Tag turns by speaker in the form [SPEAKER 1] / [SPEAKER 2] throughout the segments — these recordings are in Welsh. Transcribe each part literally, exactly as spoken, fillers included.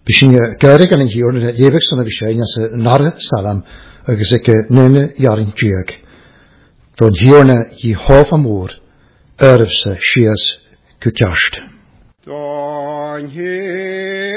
[SPEAKER 1] Bishing Garig and here in the Yevix on the Vishain as a Nar Salam, a Gazeke Nene Yarin Jug. From here ye half a more, Earths shears Kukasht.
[SPEAKER 2] Don here.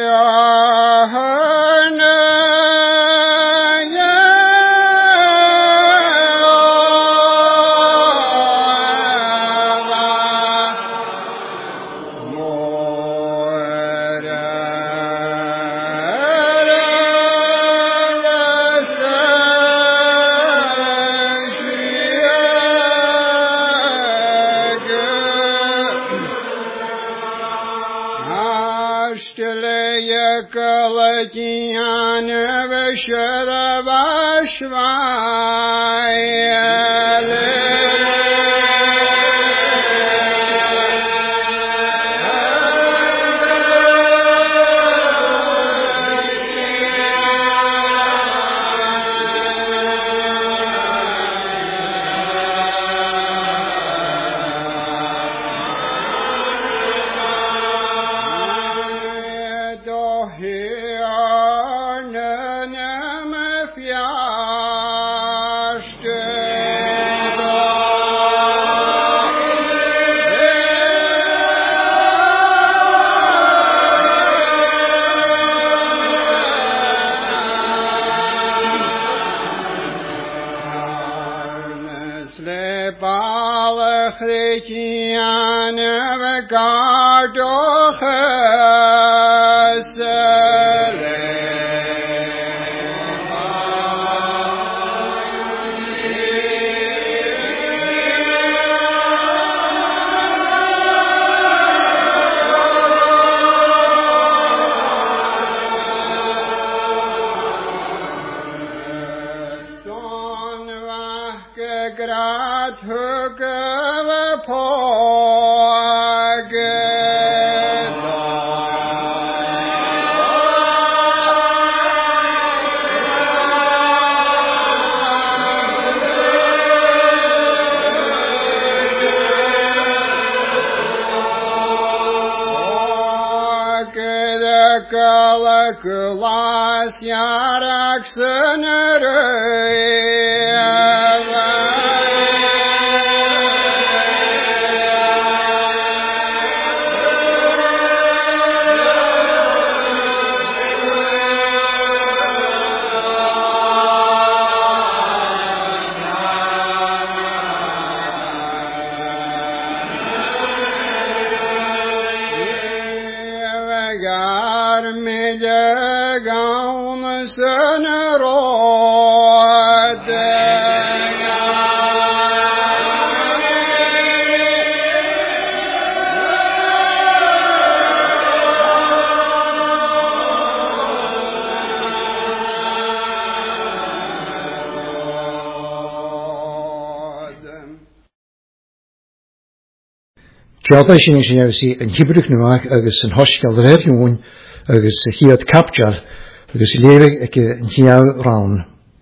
[SPEAKER 1] Fialta sin sin ysi yn Hebrew nuach agus yn hosgal yr erhywun agus hiad capjar agus lefeg ag yn hiaw rawn.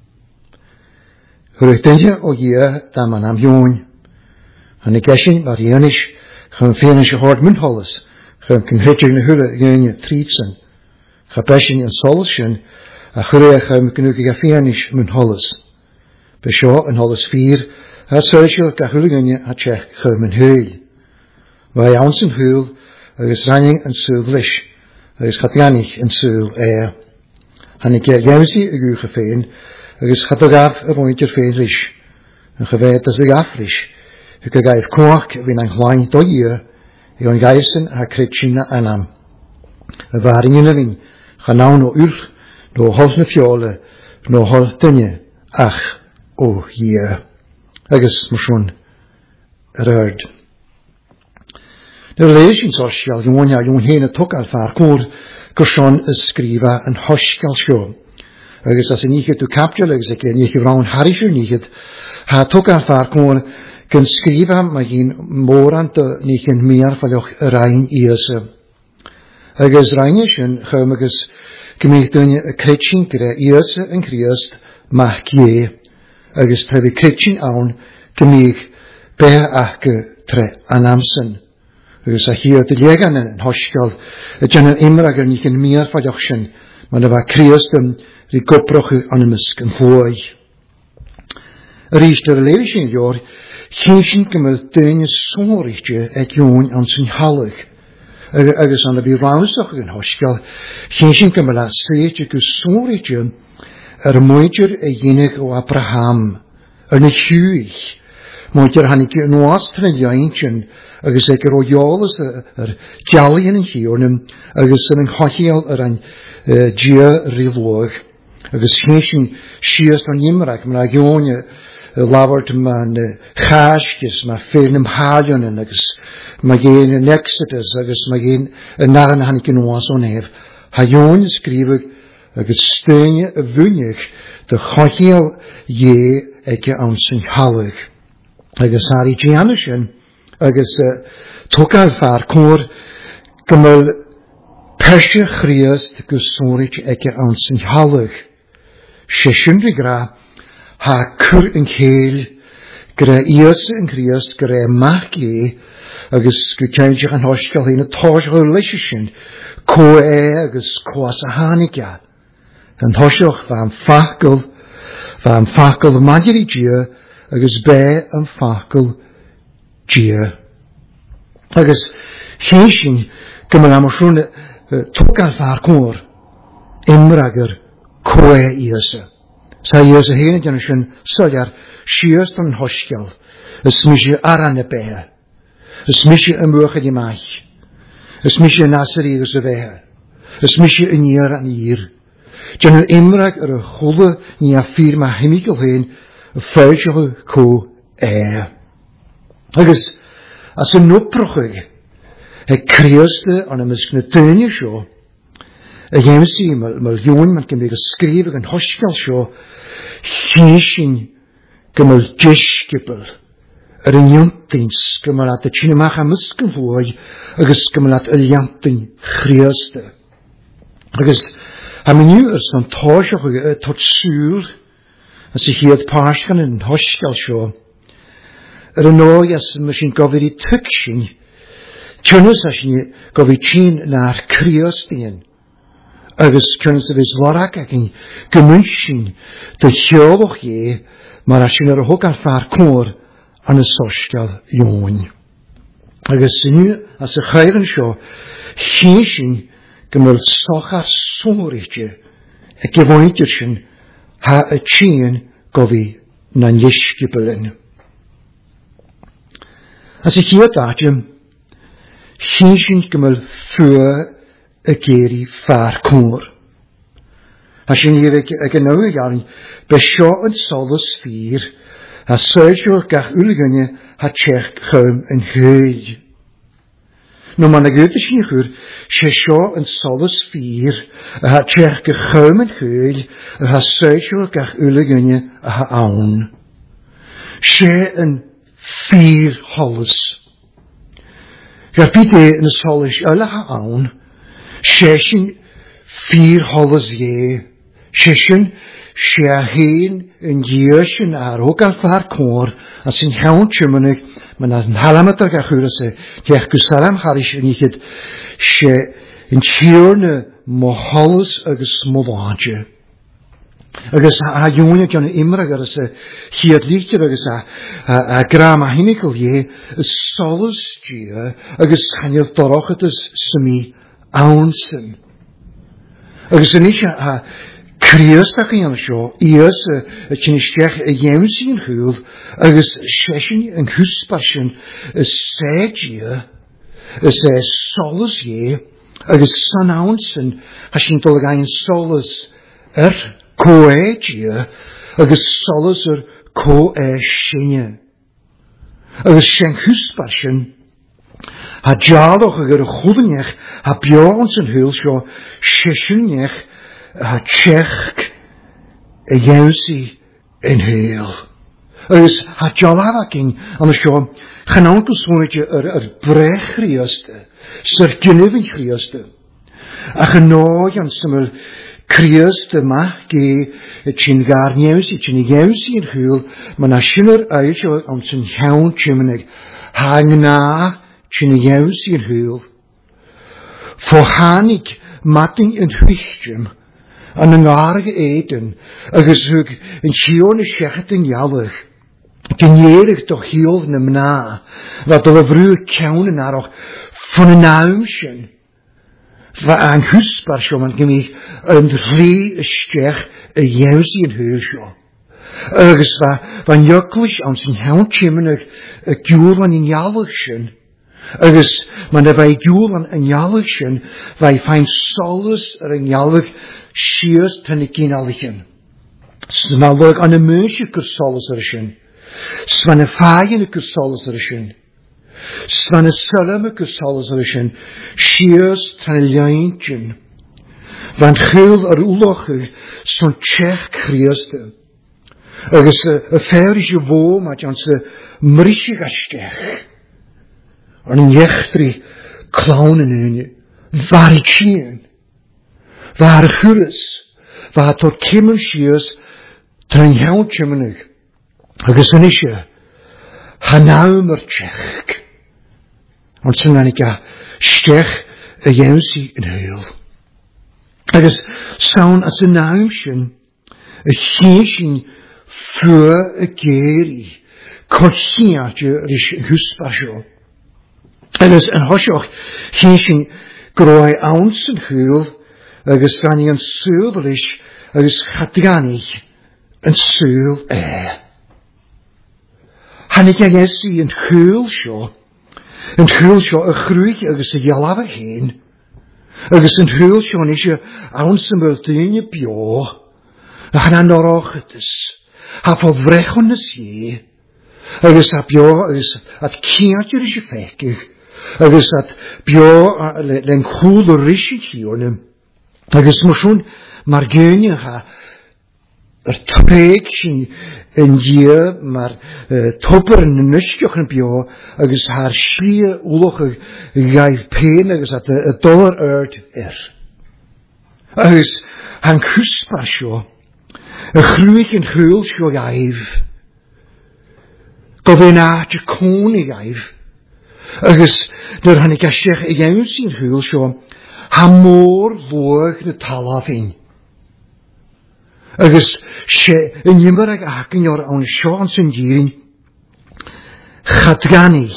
[SPEAKER 1] Hwyrwch dynja o hia da man am hywun. Han y gesyn bar ianish chan ffeinish y hord mynholas chan cynhedrig na hwyrw gynnu trídsan. Cha besyn yn solsyn a chwyrwch chan gynwg ag ffeinish mynholas. Besio yn holas fyr a syrsiol ga hwyrw gynnu a chech chan mynhyl. Wij ons een huil, er is ranning en zulvlish, er is gatjanig en zul air. En ik heb juist die uw gefeen, er is gatogaf een rondje feerish, en geweet als ik afrish. Ik heb geef kork, win een klein doier, ik heb geisen haar kretschina anam. Er waren in de ring, gaan no ur, no holsne fjole, no holtenje, ach, o hier. Er is motion, rerd. De relation social, gewoon ja, gewoon heen het ook al vaak hoor, kerson is schrijven een hoschkel show. Er is als een niet te capture, er is een keer niet gewoon harische niet, het ook al vaak hoor, kan schrijven, maar geen moran te niet meer van ook rein eerste. Er is reinisch en gewoon is gemeente een kretschen kre eerste en kreest mag je. Er is twee kretschen aan gemeente per achke tre anamsen. agus a hiad y legan yn hosgal, y jan yn imrag ar nic yn miar fadioch sy'n, mae'n efo Christum ri goproch an ymysg yn hlwy. Yr eist yr leir sy'n dior, chyn gymryd dyn y sôrich ag yw'n an sy'n halig. Agus an y bu rawsach yn hosgal, chyn gymryd a seit ag y sôrich yr mwydr y unig o Abraham, yn y hwych. Mwydr han i yn wastr yn iaintyn, agus ag yr oiolus yr dialion yn hiwrnym, agus yn ynghochiol yr an dia rilwag. Agus chyn sias o'n imrag, mae'n ag o'n lafart mae'n chasgis, mae'n ffeirn ymhalion yn, agus mae gen yn Exodus, agus mae gen yn naran han i yn was o'n ef. Ha o'n ysgrifig, agus stein y fwynig dy chochiol ie ag yn sy'n halig. Agus ar i gianusyn, agus togar far cwr gymryd persio chriast gyswrig ag yn sy'n halig. Sesyn dy gra ha cwr yn cael gyda ios yn chriast gyda mach ie agus gyda'n sich yn hosgal hyn y tos o leisysyn co e agus coas a haniga. Yn hosioch fa am ffacl, fa am ffacl y magir i gia, agus be am ffacl gia. Agus chysyn gymryd am oswn togar far cwr, imragr coe iasa. Sa iasa hyn ydyn nhw'n sodiar siast yn hosgal, ysmysio aran y beha, ysmysio ymwch ydi maich, ysmysio nasir i gus y feha, ysmysio yn iar an ir. Jan yn imrag ar y chwle ni a ffyr mae hynigol hyn y ffyrsioch co e. Agus, as yn nwprochig, e creoste an ymysg na dynia sio, y gemsi, mae'r liwn mae'n gymryd ysgrif ag yn hosgal sio, chysyn gymryd disgybl, yr yniantyn sgymryd at y chyn ymach amysg yn fwy, agus gymryd at y liantyn creoste. Agus, a mi nu er son tosioch y tot sŵr, as i hiad parsgan yn hosgal sio. Er yn o'i as yma sy'n gofyd i tygsyn, cynnes as sy'n gofyd sy'n na'r criostyn, agus cynnes y fes lorag ac yn gymwysyn dy hiolwch ie, mae'r as sy'n ar y hogar far cwr an y sosgal iwn. Agus sy'n as y chair yn sio, chysyn gymryd sochar sôrich y gyfoedir sy'n ha y chyn gofi na'n ysgybylyn. As y chiad adym, chysyn gymryd ffyr y geri far cwr. A sy'n hyd ag yn awyr iawn, besio yn solus ffyr, a syrsio'r gach ulgynnu ha chech chym yn hyd. No man ag ydych chi'n chwr, se sio yn solus ffyr, a ha chech gychym yn hwyl, a ha syrsio'r gach ulgynnu a ha awn. Se yn ffyr holus. Ga'r byd e yn solus yla ha awn, se sy'n ffyr holus ie, se sy'n se a hyn yn iersyn ar ogal far cwr, a sy'n hawn chymynig, mae'n yn halamat ag achwyr ase, diach gwsalam charish yn ichyd, se yn tiwrn y moholus agos moladje. Agos a yw'n ag yn imrag ar ase, hiad lichtyr agos a gram a hinigol ie, y solus gia, agos chanil dorochat ys symi awnsyn. Agos yn eich a Criostach yn sio, ios y chynistech y iemsi yn hwyl, agos sesyn yn hwsbarsyn y segia, y se solus ie, agos san awnsyn, hasyn dolyg ein solus yr coegia, agos solus yr coe synia. Agos sy'n hwsbarsyn, ha dialwch ag yr chwdynech, ha biawns yn hwyl sio, sesynech, ha chech y iawsi yn hyl. Ys ha jalaf yn an y sio, chanawnt o sŵnid yr brech chriaste, sy'r gynnyf yn chriaste. Ac yn oed an syml criaste mach ge y chyn gar iawsi, chyn i iawsi yn hyl, ma'n a sy'n yr ael sio an sy'n llawn chymynig, ha ngna sin jaus in hul. For hanig matting in huichtjum, an een aardige eten, agus hug een chione schechet in jallig, genierig toch heel nem na, wat de vroeg kaunen naar ook van een naumschen, waar aan husbar schon man gemich een drie stech een jaus in hul schon. Agus va van jöklich aan zijn houtjimmenig een juurlan in jalligschen. Agus man er bij juurlan in jalligschen, wij fein solus er in jallig schiers ten ik in allichen. Smallig aan een mensje kur solus erschen. Svan faaien kur solus erschen. Svan salame kur solus erschen. Schiers ten lijntjen. Want gul er uloche zo'n tjech krieste. Agus y fferische wo mat jans y mrisig astech. An yn iechtre klaunen yn var ik sien. Var churus. Var tor kimmen sies tren jaun chimmenig. Agus yn isje hanaumer tjech. Ond sy'n anig a stech y jaunsi yn hyl. Agus saun as y naumsyn y chiesyn für a geri, korsiatje rish husbasho. Agus an hosioch chieshin groi ounce en hul, agus gani an sulverish, agus chadgani an sul e. Hannig ag esi an hul sho, an hul sho a chruig agus a jalava heen, agus an hul sho nisje ounce en multine bio, a han an orochetis. Ha for vrechonis je, agus a bio, agus at kiantje risje fekig, agus at bio len chwle risje hionem, agus moshun margenje ha er trek sin en je, maar topper en nusjoch en bio, agus haar schlie uloche gaif pen, agus at a dollar earth er. Agus han kuspa sjo, a chruig yn hwyl sio gaif. Gof ein aach y cwn i gaif. Agus, dyr hann i gasiach i gawn sy'n hwyl sio, ha môr lwag na talafin. Agus, se, yn ymwyr ag acyn o'r awn sio'n sy'n dirin, chadganig,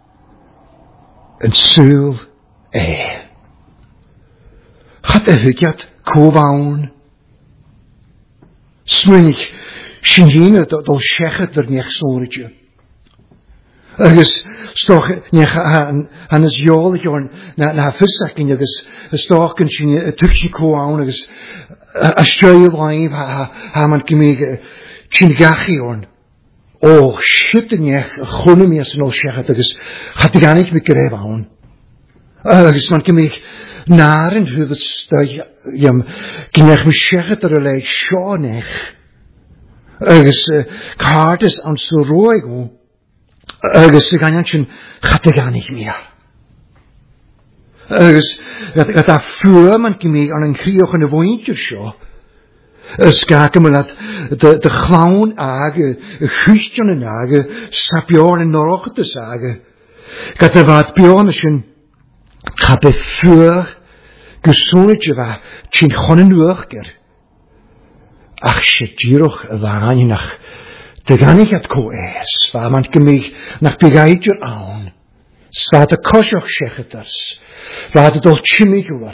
[SPEAKER 1] yn sŵl e. Chad y hygiad cofawn, Smynig, sy'n hyn dol siechat yr nech sôrydje. Agus, stoch, nech han ys iolig o'r na ffysach yn agus, stoch yn sy'n tygsi co awn agus, a stioil laif ha man gymig sy'n gachi o'r. O, shit yn nech, chwnnw mi as yn ol siechat agus, chad i ganig mi gref awn. Agus man gymig, Naar in huvud stoi jam gnech me siechet er lei sjonech. Agus kaartes aan so roigo. Agus ganjantjen gaat er niet meer. Agus dat dat a vuur man gemee aan een krioch en een woontje sjo. Es kaken me dat de de clown age, guchtjen en age, sapjor en norog te sagen. Gat er wat bjornischen. Ga bevuur gesonetje wa chin chonnen urger. Ach shetiroch waaraan je nach de ganig het ko es, waar man gemig nach begeitjer aan. Staat de kosjoch shecheters, waar het al chimigular.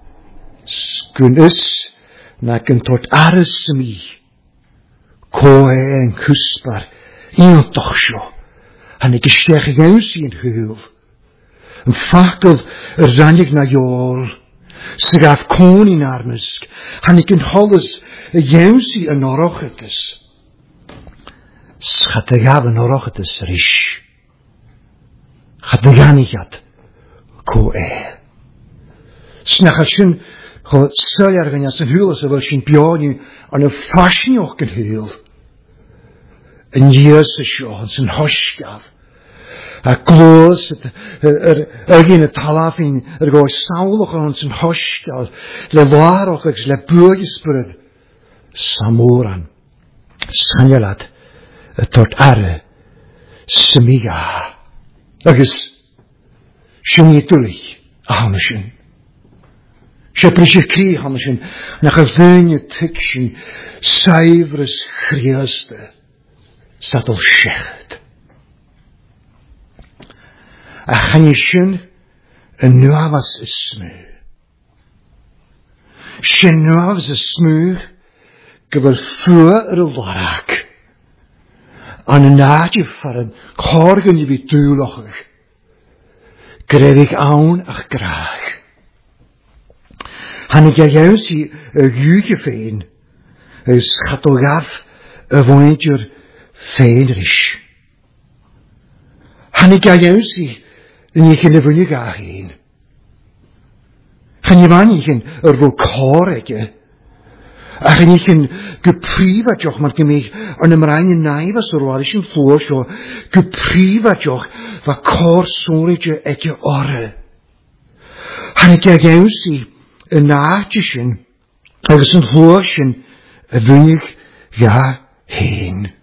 [SPEAKER 1] Skunus na kun tot ares mi. Koe en kusbar, in toch sjo. Han ik gesteg juist in gehul. Een fakkel er zanjig na jol. Ze gaf koning armesk. Han ik in holles juist in orochetes. Schatte gaf een orochetes rish. Gaat ganigad ko e. Snachatsin go seljargen as een hul as wel sin pioni aan een fashion ook een hul. Een jeuse sjo zijn hoschgaf. A gloos er er geen talafin er go saulig aan zijn hoschgaf. Le waarog ek le burgerspred samoran. Sanjalat tot arre smiga. Agus Sin i dwlich a hanna sin. Se brisich cri hanna sin, nach a fynne tig sin, saifrys chriaste, sadol shecht. A channi sin, yn nuafas y smw. Sin nuafas y smw, gyfer ffwa yr larach. An y nadje faren, korgen i fi dwlochig. Gredig awn ach graag. Han ik juist die juge feen, is chatogaf a voyager feenrish. Han ik juist die niet in de voyager heen. Han je man niet in er volkoreke. Ach en ik in geprivatjoch maar gemeen aan een reine naivas er was een voorstel geprivatjoch wat kor sorge etje orre. Han ik juist die een naartje, als een hoortje, een weinig ja heen.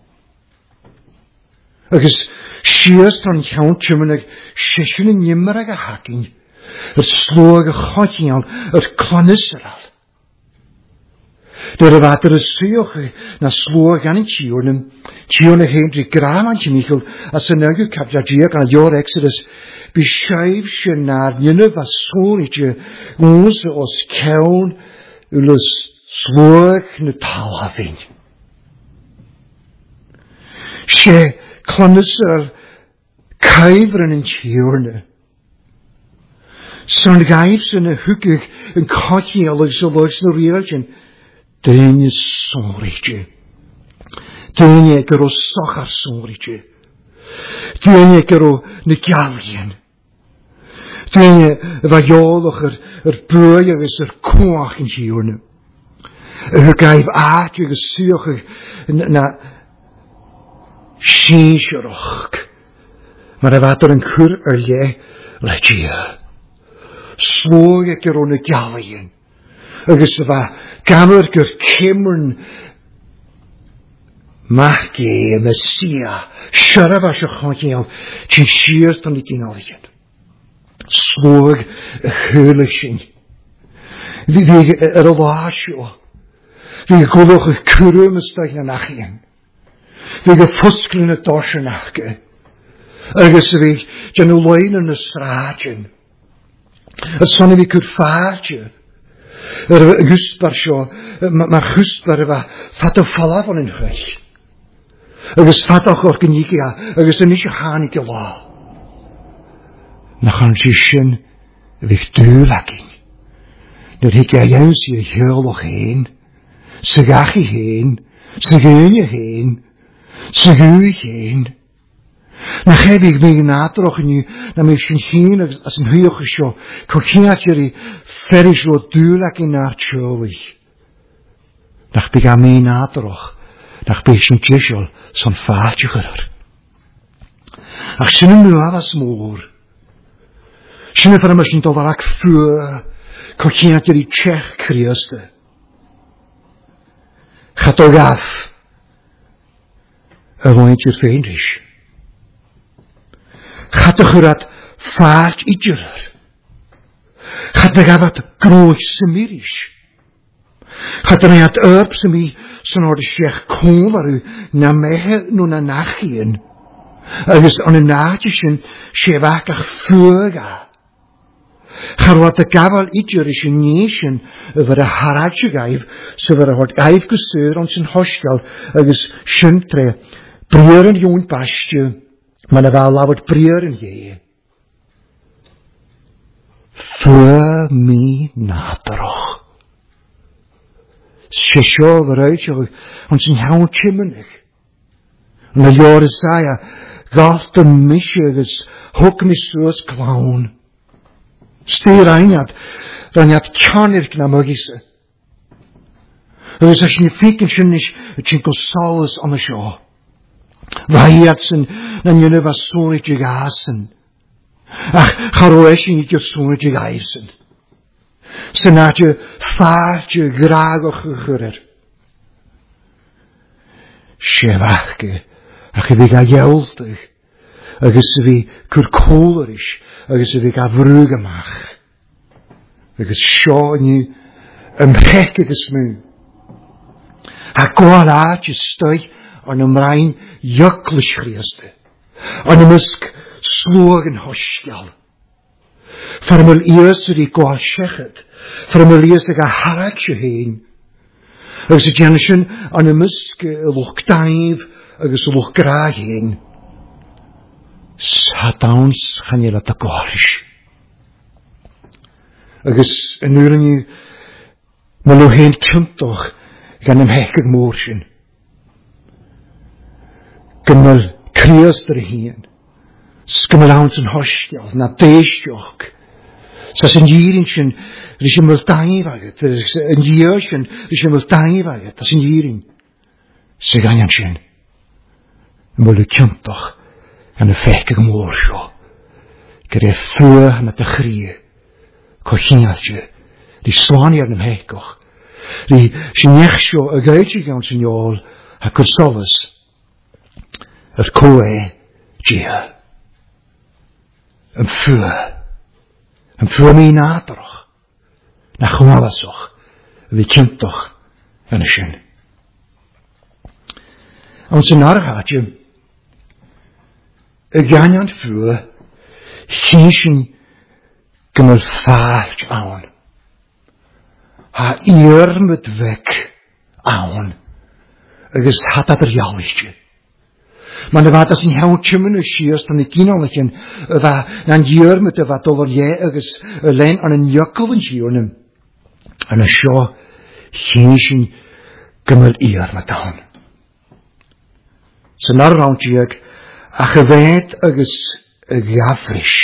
[SPEAKER 1] Als schiers van jouwtje met een schissen en jimmerige hakking, het sloge godje aan, het klanisseraf. Door de water is zuige, na sloge aan het tjoenen, tjoenen heen drie gramantje Michel, als ze nu kapjagier kan jaar exodus, beschrijf je naar jene was zonetje, onze os keun, ulus sloog ne talhaving. She klanisser kuiveren en tjoerne. Zo'n geif zijn hukkig en katje alig zo loos na reeltjen, Dynje zonetje. Dynje gero sochar zonetje. Dynje gero ne galgen. Dynje wat joliger er buier is er koach in hierne. Er geef aardje gesuigig na schinsjeroch. Maar er wat er een kur er je letje. Sloge gero ne galgen. Agus va gamer gur kimmern machge messia sharava shachon chin shiert on die nalgen slog heulichen wie wie er washo wie goloch kurumstag na nachien wie gefusklene tasche nachge agus wie janu in de straatjen het sonne wie kur vaartje er gustbar sjo, maar gustbar wa fato falla van in huis. Agus fato gorgenikia, agus er niet hanike la. Nachan shishin wich duulaking. Dat ik ja juist hier heurloch heen, segachi heen, segeunje heen, seguich heen. Na heb ik me natroch nu, na me shin als een huige sjo, kokinatjeri ferish lo duurlijk in haar tjolig. Nach ik aan me natroch, nach ben shin tjishol, zo'n vaartje gerer. Ach, sinne nu was moor. Sinne van me shin tovarak vuur, kokinatjeri tjech krieste. Gaat ook af. Er woont je vriendisch. Gaat de gerat vaart ieder. Gaat de gavat groot semirisch. Gaat er niet op semi, zo'n orde schech kom waar u na mehe nu na nachien. Er is aan een naadje schewakig vuurga. Gaat wat de gaval ieder is een nation over de haratje gaif, zo waar het gaif geseur aan zijn hostel, er is schuntre, breuren joen pastje. Maar er wel laat prieren je. Voor mij naderog. Ze zo eruit je, want zijn hout chimmenig. En de jaren zei je, gaf de misje, dus hoek me zoals clown. Steer een had, dan had kanirk na mogisse. Dus als je niet fikken je niet, het je consoles aan de show. Vahiatsen, dan je was zonnetje gassen. Ach, garoesje niet je zonnetje gaisen. Senatje vaartje graag gegerer. Schewachke, ach, ik ga jeldig. agus bhí cúrcólaris, agus bhí ga bhrúgamach. Agus seo aniu ymhech agus mú. Ha gwael aad je stoi an ymrain jöklis chriaste. An ymysg slwag yn hosgial. Farmel eus wedi gwael siechyd. Farmel eus ag a harad je heen. Agus y genysyn an ymysg lwch daif agus lwch gra heen. Sadawns chan i'r at y gwarish. Agus yn yw'r ni mae nhw hen cyntoch gan ymhech ag môr sy'n. Gymal crias dyr hyn. Sgymal awns yn hostiol, na deisdioch. Sa sy'n jirin sy'n rys ymwyl daif agad. Yn jir sy'n rys ymwyl daif agad. Sa sy'n jirin. Sy'n ganyan sy'n. Ymwyl y cyntoch gan ymhech ag môr sio. Gyda ffwyr na dy chri. Cochinnal sy'n. Ri slani ar ymhegoch. Ri sy'n iechsio y gaetig iawn sy'n iol a cwrsolus. Yr coe gia. Yn ffwyr. Yn ffwyr mi nadroch. Na chwalasoch. Fi cyntoch yn y sy'n. Ond sy'n arhad yw. Y ganyan ffwyr. Chi sy'n gymal ffalch awn. Ha i'r myd fec awn. Agus hatad yr iawysg. Mae'n efad as yn hawn chymyn y sias dan y gynol eich yn yfa na'n i'r myd yfa dolar ie agus y len an yn iacol yn siwrnym. Yn y sio chyn sy'n gymal i'r myd awn. Sy'n ar rawn tiag a chyfed agus y gafrish.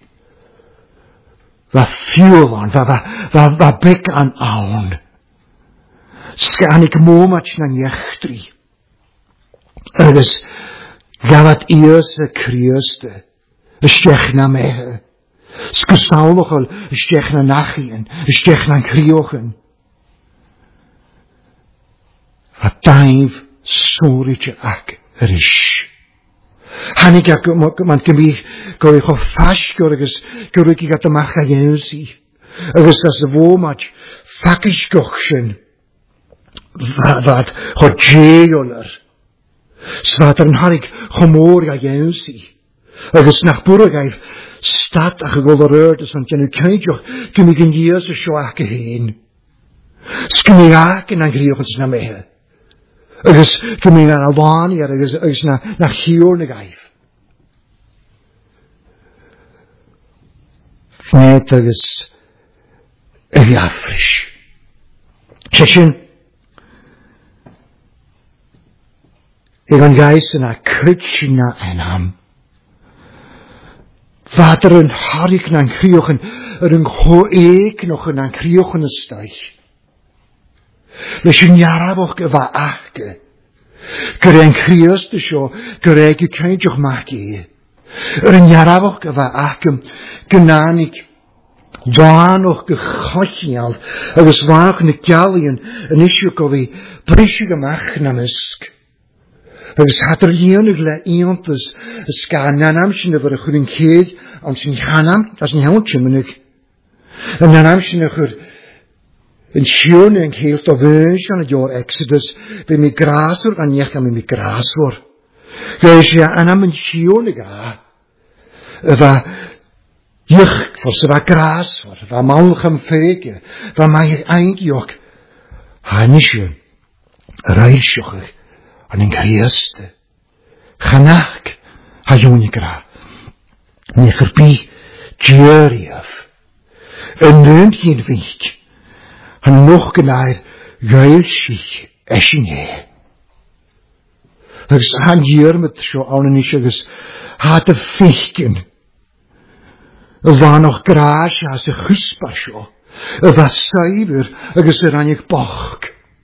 [SPEAKER 1] Va fjulan, va, va, va, va bek an aun. Sgan ik momach na njechtri. Agus gavat iers y krieste. Ystech na mehe. Skysaulochel, ystech na nachien. Ystech na kriochen. Va daif soritje ak rish. Hannig ac mae'n gymig gwyr o ffasgwr agos gwyr i gada mach a iwnsi. Agos as y fo mach ffagis gochsyn. Fad ho jeolar. Sfad ar yn harig chomor a iwnsi. Agos nach bwrw gaif stad ach y gol o'r yrd yn genw caidioch gymig yn ias y sio ac y hen. Sgymig ac yn angrioch yn sy'n mehe. Agus gymig an alwani ar agus, agus na, na chiwr na gaif. Fned agus y gafrish. Session ag an gais yna cwtch na enam. Fadr yn harig na'n criwch yn yr yngho eeg noch yn criwch yn ystach. Leis yn iarafoch gyfa achge. Gyda'n crios dy sio, gyda'n gycaidioch mach i. Yr yn iarafoch gyfa achge, gynanig dwanoch gychochial, agos fach yn y galion yn isio gofi brisig ymach na mysg. Agos hadr lionig le iontas ysga nanam sy'n yfyr ychyr yn cyd, ond sy'n hanam, as yn iawn tymynig. Yn nanam sy'n ychyr yn siwn yn ceilt o fyns yn y dior Exodus, fe mi graswr gan iech am mi graswr. Gais ia anam yn siwn y ga, yfa iech ffors yfa graswr, yfa malch am ffege, yfa mae aingiog. Han isio, yr aisioch eich, an yn griaste. Chanach, ha yw'n i gra. Nech yr bi, djuriaf. Yn nyn hi'n fych. Han nog genair gailsich esin he. Agus han hier met sio awn is agus had y fichgen. Y fa nog graas as y chysba sio. Y fa saibr agus yr anig boch.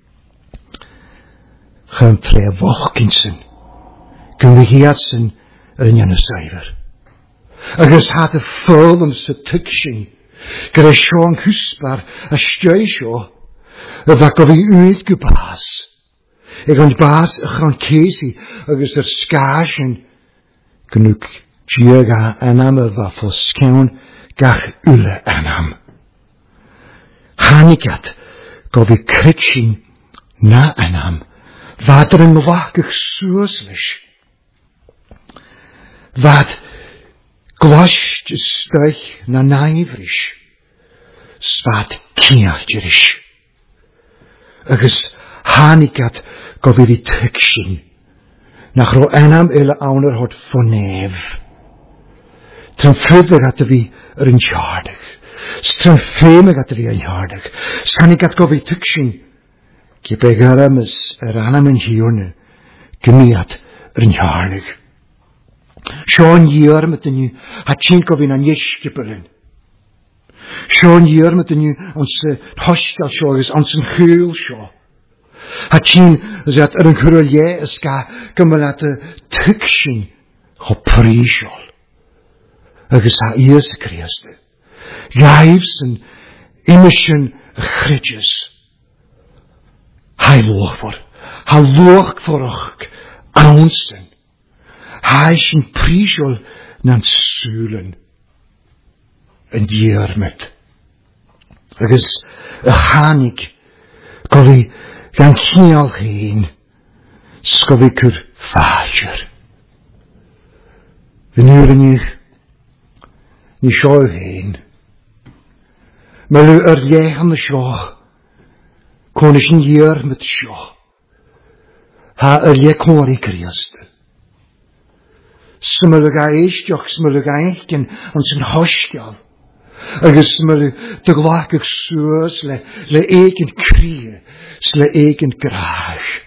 [SPEAKER 1] Chan tre fochginsyn. Gynwygiadsyn yr union y saibr. Agus had y ffol yn sy tygsyn. Gyda Sean Cwsbar a steu sio, y fa gofi ywyd gwbas. Eg ond bas y chron cesi agos yr sgas yn gynwg Diega anam y fa ffosgewn gach ule anam. Hanigat gofi critsin na anam. Vader yn mwagach sŵslish. Vad glosht ystrych na naifrish. Svad kiachjerish. Agus hanigat gofi di tyksin. Nach ro anam yle awner hod fonef. Tryn ffyddeg at y fi yr yn jardig. Tryn ffemeg at y fi yn jardig. Hanigat gofi tyksin. Gebegaram is er anam yn hiwne. Gymiad yr yn jardig. Sean year met nu hatchink of in an yeshkipelin. Sean year met nu ons hostel show is ons een geul show. Hatchin zat er een grolje is ka kemelate tukshin gepriesol. Agus ha eers Christe. Lives en emission gritjes. Hij loog voor. Hij loog voor ook. Aansen. Hij is een priesol naar zulen. En dier met. Er is een hanik. Govi gaan heel heen. Skovi kur vager. We nuren nu. Ni schou heen. Maar u er jij aan de schou. Kon ik een jaar met schou. Ha er jij kon ik Christe. Smulga eistioch, smulga eichen, ons een hostel. Agus smulga de glakig soos, le, le eigen krie, le eigen graag.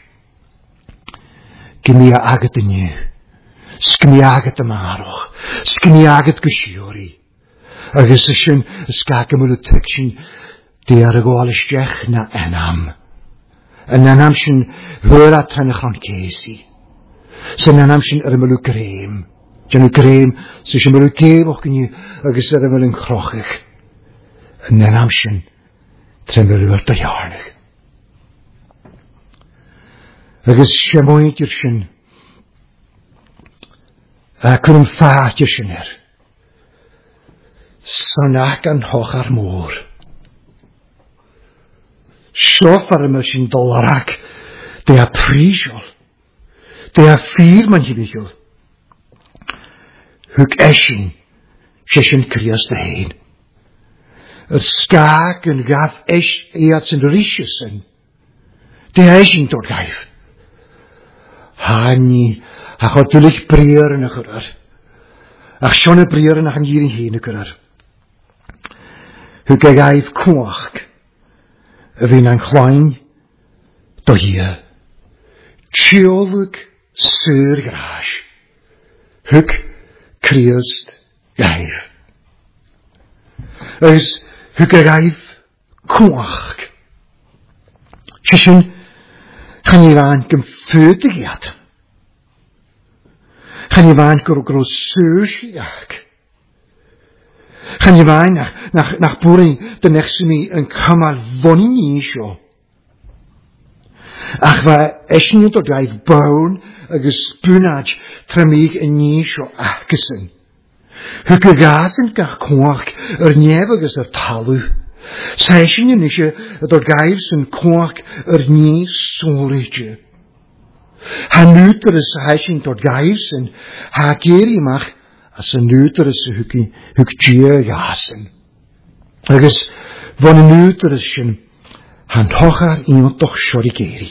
[SPEAKER 1] Gymia agat yn nu, sgymia agat y maroch, sgymia agat gysiori. Agus ysyn, ysgag ymwyl y tygsyn, di ar y gol ysdiach na enam. Yn enam sy'n hwyr at hynnych o'n cesi. Sy'n anam sy'n ar ymwyl y greim. Dian y greim sy'n ymwyl y gef o'ch gynnu agos ar ymwyl yn chrochig. Yn anam sy'n tremwyl yw'r daiarnig. Agos sy'n mwyd i'r sy'n ac yn ymffat i'r sy'n er. Sy'n ac yn hoch ar môr. Siof ar ymwyl sy'n dolarag de a prisiol. De a fyr man hibichol. Hug esin, sy'n crias dy heen. Yr sgag yn gaf es eat sy'n risius yn. De a esin dod gaif. Hani, ach o dylich breer yn y gyrar. Ach sion y breer yn ach yn hir yn hyn y gyrar. Hug a gaif cwach. Y fi'n a'n chwain, do hir. Tjolwg syr graas. Hug Christ gaif. Ys hug a gaif cwach. Sysyn, chan i fan gymffydig iad. Chan i fan gyro gyro syr siag. Chan i fan nach, nach, nach bwrin dyn eich sy'n mi yn cymal foni ni sio. Ach fa eisiau dod gaif bawn agos bwynad tramig yn ni sio achgysyn. Hwg y gas yn gach cwach yr nef agos yr talw. Sa eisiau yn eisiau dod gaif sy'n cwach yr ni sôlidge. Ha nŵter ys a eisiau dod gaif sy'n ha geri mach as a nŵter ys hwg hwg gia gasyn. Agos von y nŵter ys sy'n han hochar i'n doch siori geri.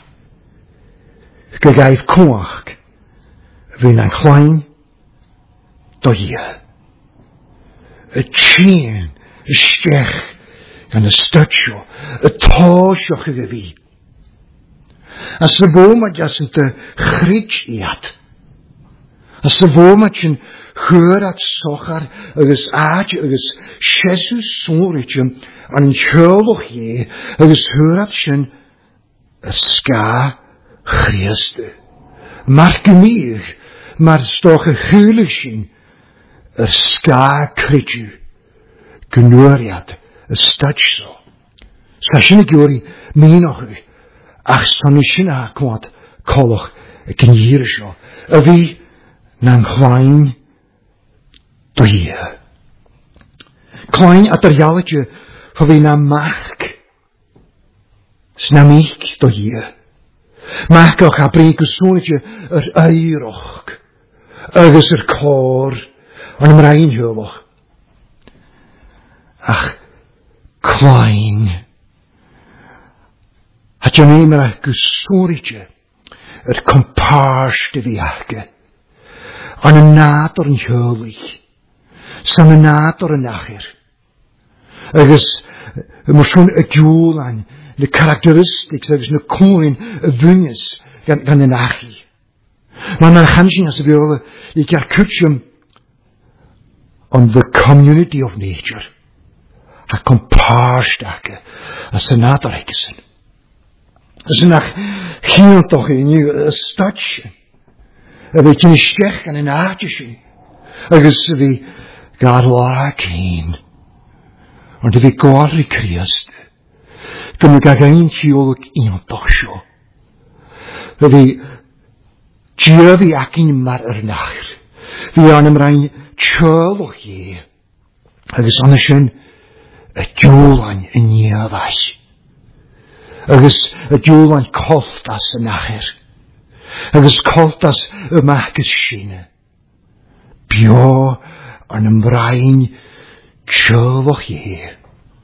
[SPEAKER 1] Gygaif cwach, fy'n a'n chwain, do ia. Y tîn, y stech, gan y stytsio, y tosio chyg y fi. As y fo ma jas yn dy chryd iad. As y fo ma jan hyr at sochar, agos aad, agos Jesus sôrig ym, an hylwch ie, agos hyr at sy'n yr sga Christe. Mar gymig, mar stoch y chylig sy'n yr sga crydw, gynwriad y stadso. Sa sy'n y gyori mi'n o'ch yw, ach son y sy'n a cwad colwch y gynnir sio. Y fi na'n chwain do hier. Klein at er jalletje van wie na maak. Snamik do hier. Maak ook a breek zonnetje er eiroch. Agus er koor aan hem reinhullig. Ach, klein. Had je neem er a zonnetje er compaarste wiake. Aan een nator en hulig. San een nator en nacher. Agus, maar zo'n adjoel aan de karakteristiek, agus na coin a vunjes gan gan de nachi. Maar naar gansing as we willen, ik herkutjem on the community of nature. Ha compaarstake as een nator heksen. As een nach hier toch in je stadje. En weet je een stech en een aardje. Agus wie God laak heen. Want wie God Christ. Kunnen we gaan eentje in toch zo. Wie tje wie akin maar ernaar. Wie aan hem rein tjolog je. Agus anders een jolan in je was. Agus jolan kolt as nacher. Agus kolt as een maakes schine. Bio aan hem rein tjolog je.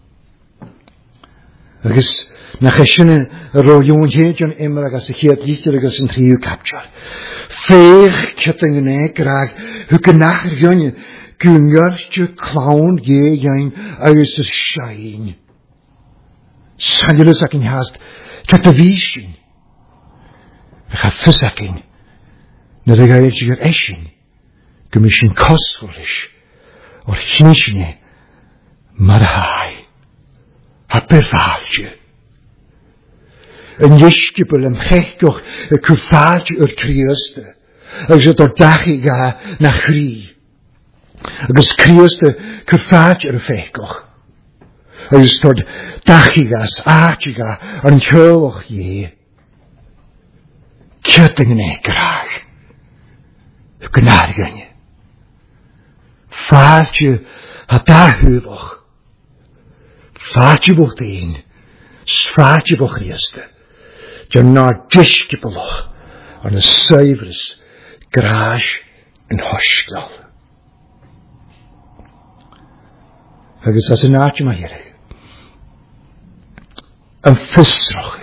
[SPEAKER 1] Agus na chesine ro yon hejon immer agus geet lichter agus in trio capture. Feig ketting ne graag hu kenacher jonge kungertje clown ge jyn agus de shine. Sanjele sakin haast katavishin. We gaan fusakin. Na de gaetje ger eshin. Gemishin kostfolish. Or chinishine. Marahai. Ha perfaaltje. Een jeskipel en gechtjoch een kufaaltje ur Christe. Als het er dagie ga na grie. Als Christe kufaaltje ur fechtjoch. Als het er dagie ga, aardje ga, een tjoloch je. Kjuttingen ik graag. Genadegen je. Faaltje ha daar heuwig. Faatje wordt een, sfaatje wordt Christe. Je naar diskipelig aan een zuiveres graag en hoschklal. Het is als een naadje maar hier. Een visrog.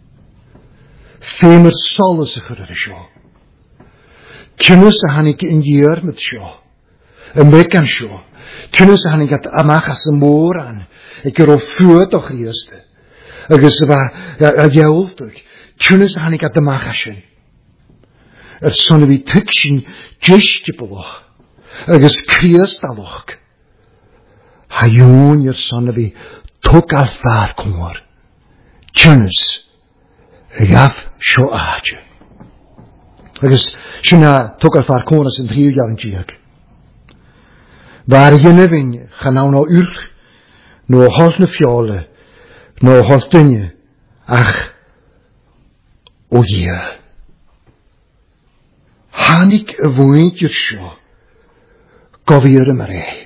[SPEAKER 1] Femer zal zich er zo. Kennis han ik in jaar met zo. Een week aan zo. Kennis han ik het amachas moor aan. Ik er op vuur toch Christe. Agus waar ja jeultig. Kennis han ik het amachashen. Er zonne wie tukshin jistipoloch. Agus Christaloch. Hajon er zonne wie tok al vaar komor. Kennis. Gaf zo aardje. Agus shina tok al vaar komor in drie jaar in tjek. Waar je nevin gaan nou nou uur. No hos na fjole, no hos dinge, ach, o je. Hanik een woontje zo, govier maar ei.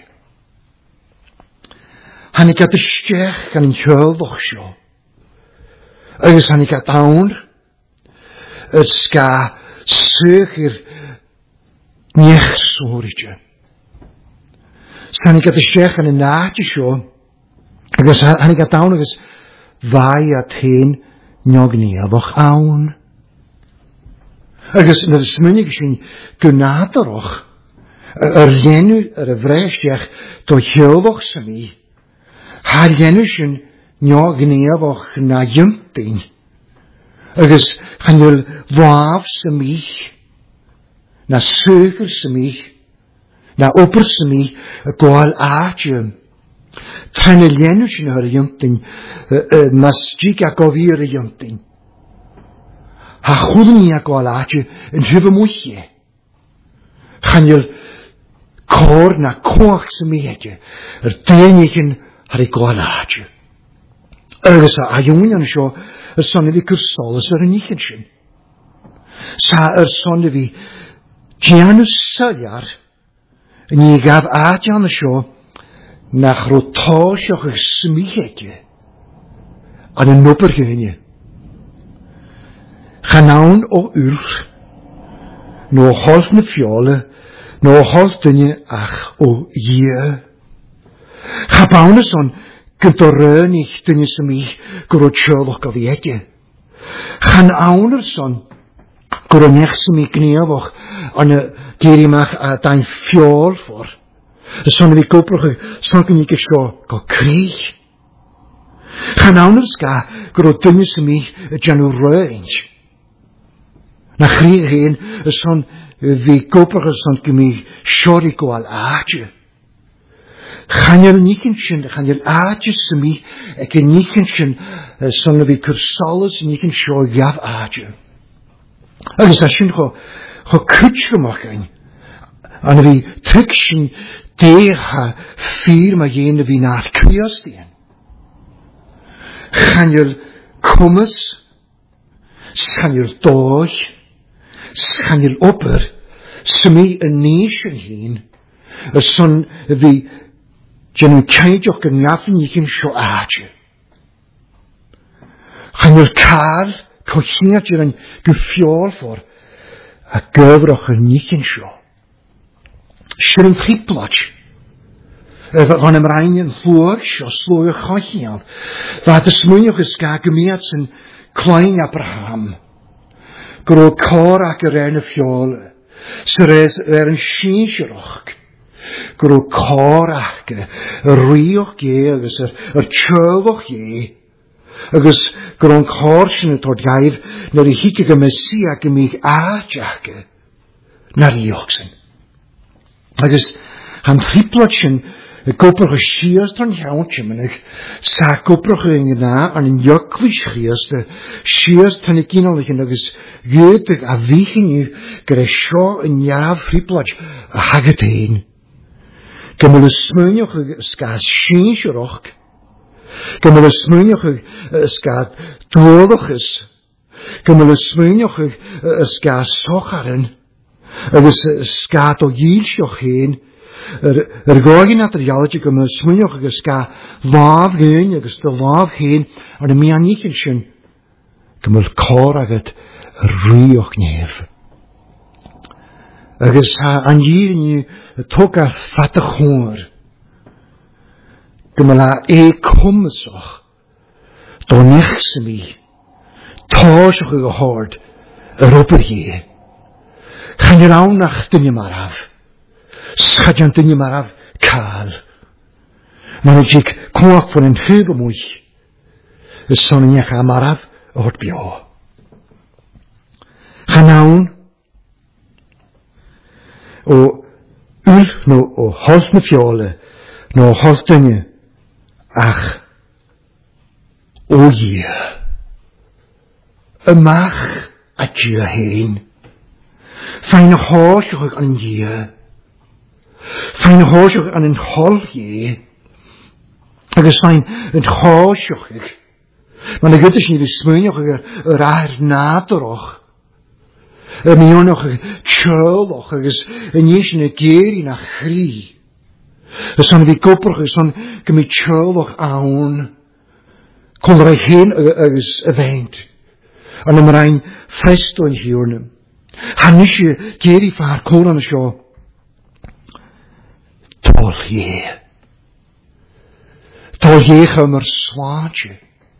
[SPEAKER 1] Hanik at de stech kan een huildag zo. Agus hanik at aun, het ska zeker niet zorgje. Hanik at de stech kan een naadje zo. Agus han ik ataun agus vai at heen njogni avoch aun. Agus na de smunnig sin gunatarach er lenu er a vreistech to hjövach sami. Ha lenu sin njogni avoch na jumping. Agus han jul waaf sami. Na söker sami. Na opper sami a goal aatje. Tane lenus in haar jonting, masjik akovier jonting. Ha goeden akolaatje een huwe moetje. Gaan je koor na koachse meetje, er tenigen haar akolaatje. Ergens a jongen zo, er zonne wie kursoles er nichtje. Sa er zonne wie Janus Saljar, Ní gaf áteanna seo nach ro táiseach ag smícheige an an nopper gynne. Chanawn o ulch, no hols na fiole, no hols dynne ach o ie. Chabawn son gyntorrynig dynne smích gyro tjölwch gafiege. Chanawn son gyro nech smích gneafwch an y geirimach a dain fiol for. Son fi gobrwch son gynnig ysio go creich. Chanawn ga gyro dynne smích janw rhaid. Na chríir hén is son vi gobrach son gemi siori goal aatje. Chanel nichen sin, chanel aatje semi, ek nichen sin son vi kursalis nichen sio gav aatje. Agus a sin go go kutschgemaching. An vi triksin deha vier ma jene vi naar kwiastien. Chanel kummes, chanel doog, Chanel opper, smi een nation heen, a son vi jenu keintjoch genaffen jichen scho aatje. Chanel kaal, kochiert je een gefiol voor, a gövroch een jichen scho. Schrin frieplatsch, van hem reinen vloer, scho sloe gochiant, waar de smunjoch is ga gemeerd zijn klein Abraham. Gro cor ac yr en y fiol, sy'r er yn synsyrwch. Gro cor ac y rioch ge, agos yr tjölwch ge, agos gro'n cor sy'n y tord gair, na'r i hic ag y mesi ac y mig aach ac y, na'r rioch sy'n. Agos, han triplot sy'n, y gobrwch y sias dron iawn sy'n mynych, sa gobrwch y yna an yn ygwys chias, y sias tan y gynnal yn agos gyd a fichyn yw gyda sio yn iaraf friplod a hagad ein. Gymol y smynioch ysgad syns yr och, gymol y smynioch ysgad dwolwch ys, gymol y smynioch ysgad socharen, agos ysgad o gilsioch ein, Er gogin at er jaletje gym y smynioch agos ga laf gyn, agos dy laf hyn, ar y mi anichen sy'n gymol cor agad rioch nef. Agos an yir ni toga fata chwr, gymol a e cwmsoch, do nech sy'n mi, tosioch ag o hord, yr ober hi. Chan yr awnach dyn ni maraf. Schadjan dyn ni maraf cael. Mae'n ydych cwach fod yn hyb o mwy. Ys son yn eich a maraf o'r bio. Chanawn o ul no o hos na fiole no hos dynnu ach o ie. Y mach a gia hyn. Fain o hos o'ch an ie. Fain hosioch an yn hol ie, agos fain yn hosioch ag. Mae'n y gyda'r ni fi smynioch ag yr air nadoroch. Y mionioch ag tjölwch agos yn eisiau na geri na chri. Ys son fi gobrwch ag son gymi tjölwch awn. Colr eich hyn agos y feint. An ym rhain ffresto yn hiwrnym. Han eisiau geri ffa'r coran y sio. Tol je. Tol je gaan er zwaantje.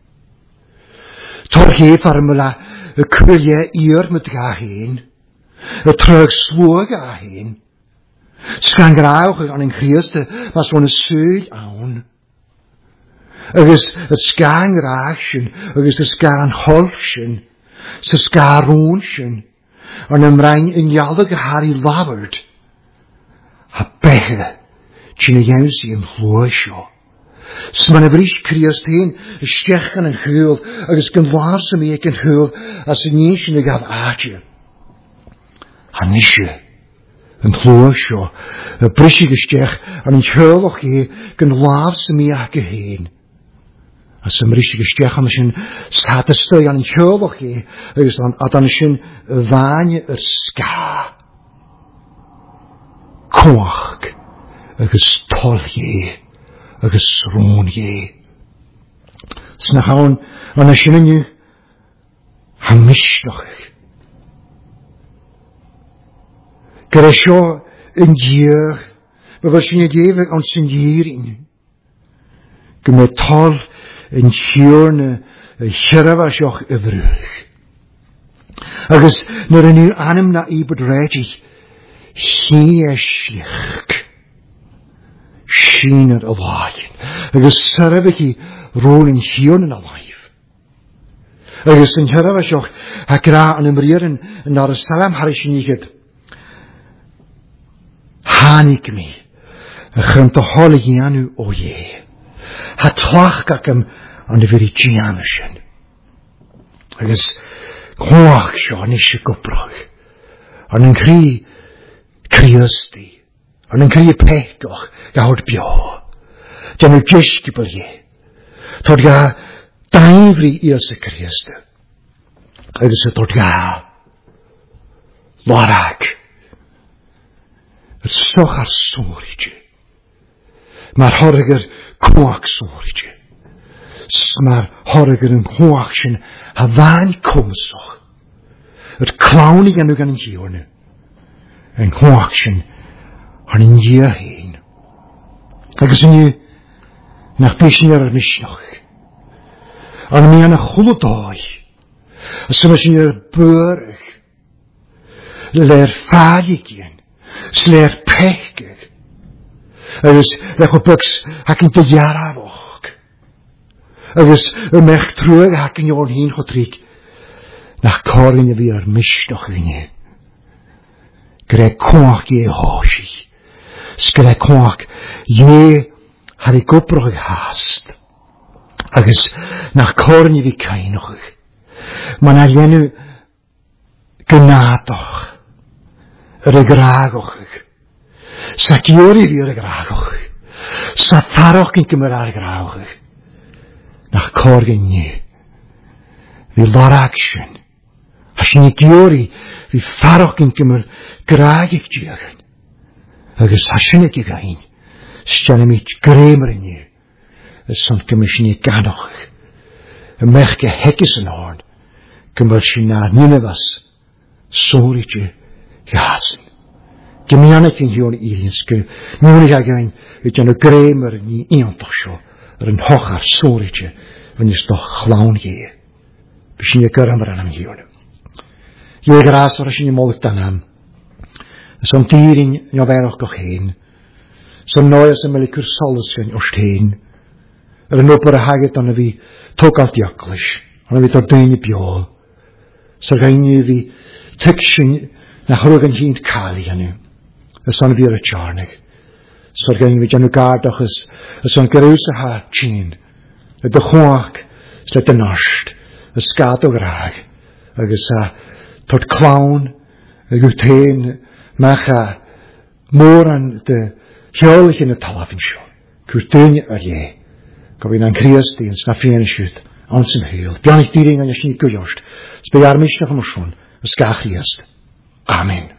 [SPEAKER 1] Tol je van me la krul je eer met ga heen. Het terug zwoer ga heen. Skan graag aan een Christe was van een zeul aan. Er is het skan raakschen. Er is het skan holschen. Het skan roonschen. En een rein in jalde gehari labert. Ha begge. Tjine jausi yn hlwysio. Sman y bris criast hyn, y stiach gan yn hwyl, agos gan war sy'n mi ag yn hwyl, as y nis yn y gaf aadje. Han nisio, yn hlwysio, y brisig y stiach, an yn hwyl o'ch hi, gan war sy'n mi ag y hyn. As y brisig y stiach an sy'n sadystoi an yn hwyl o'ch hi, agos an sy'n fany yr sga. Cuach agus tol ye agus rôn ye. Snachaun an a sinnu ha misnoch. Gyda sio yn gyr, fe fel sy'n edrych ond sy'n gyrin. Gyda tol yn gyr na chyraf a sioch y frwch. Agus nyr yn yw'r anam na i bod redig, hi e slich. Sien ar y lain. Agus syraf eich i rôl yn gyr yn y laif. Agus yn chyraf a sioch ha gra yn ymwyr yn ar y salam har eich ni gyd. Hanig mi, a chym to holi gianu o ye. Ha tlach gacam an y fyri gianasyn. Agus chwach sio an eisiau gwbrach. An yn cri criusti. An yn cri pegoch gawd bio. Jan yw gisgibl ye. Tod ga daifri ios y criusti. Agus y tod ga larag. Het stoch ar sôrige. Mae'r horriger cwach sôrige. Mae'r horriger yn cwach sy'n hafan cwmsoch. Het clawn i gan yw gan yn hiwrna. Yn cwach sy'n ar yn hiw hyn. Agus yn yw nach bysyn ar y misnoch. Ar mi an y chwlodoi. As ymwys yn yw bwrach. Le'r ffalig yn. Sleer pechgeg. Agus lech o bygs ac yn dyjaraf och. Agus y mech trwyg ac yn yw'n hyn chodrig. Nach corin y fi ar misnoch fyny. Gyda cwach ie hosi. Sgyda cwach ie har i gwbroch hast. Agus nach corin y fi cainoch. Mae'n alienw gynadoch. Yr y gragoch. Sa giori fi yr y gragoch. Sa tharoch yn gymryd ar y gragoch. Nach corgyn ni. Fi lorag sy'n. A sy'n i giori fi tharoch yn gymryd gragig diagyn. Agus a sy'n i gigain. Sy'n i mi gremer yn ni. Sy'n gymryd sy'n i ganoch. Y mech ge hegis yn horn. Gymryd sy'n na nynefas. Sori ti. Gasen. Gemiannig yn hiwn i irinsgu. Nw'n i again, ydy yn y gremer ni iantach sio, yr yn hoch ar sôrige, fy'n ysdoch chlawn ie. Bys yn y gyrram ar anam hiwn. Ie gras ar ysyn i molwg danam. Som dyrin nio ferwch goch hyn. Som noes yn myli cwr solus fy'n o stein. Yr yn opor y hagyd ond fi togalt diaclis. Ond fi tor dyn i biol. Sy'r gain i fi tygsyn na chrwg yn hyn cael i hynny. Ys o'n fyr y charnig. So'r gain fi janw gardach ys, ys o'n gyrws y ha tîn. Y dychwag, slet y nasht, ys gad o grag. Agus a tord clawn, y gwtein, mach a môr an dy heolich yn y talafyn sio. Cwrtein ar ie. Gofyn an crias di yn snaffian y siwt. Ans yn hyl. Bian eich diring an ysyn i gwyost. Sbeg armisnach am o sôn. Ys gach riast. Amen.